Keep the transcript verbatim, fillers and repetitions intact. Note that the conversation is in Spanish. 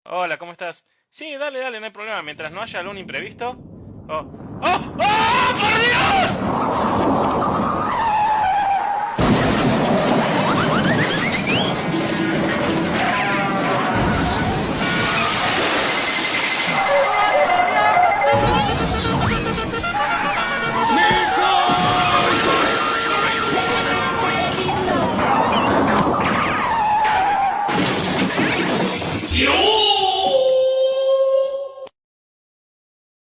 Hola, ¿cómo estás? Sí, dale, dale, no hay problema. Mientras no haya algún imprevisto. Oh, ¡oh! ¡Oh!